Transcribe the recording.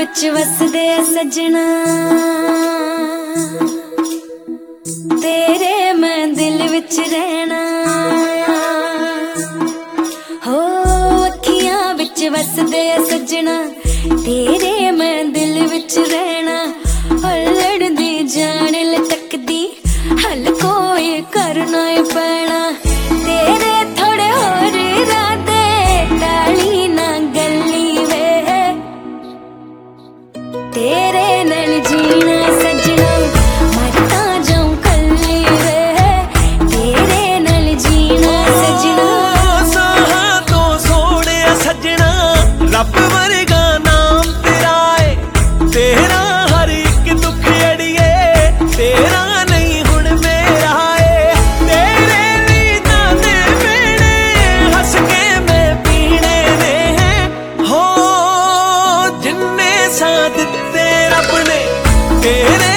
विच वसदे सजना, तेरे मैं दिल विच रहना। हो अखियां विच वसदे सजना, तेरे मैं दिल विच रहना। लड़दी जान लटकदी हल कोई करना ही पैना। तेरे थोड़े होर इरादे टाली ना गली वे, तेरे नाल जीना सजना मरता जाऊं कल्ली वे, तेरे नाल जीना सजना। साहा तो सोने सजना रब वर्गा नाम तेरा है, तेरा हर एक दुख अड़िए तेरा नहीं हुण मेरा है। तेरे लिए ताने मेरे हस के मैं पीने ने हैं। हो जिन्ने साथ दिते रब ने तेरे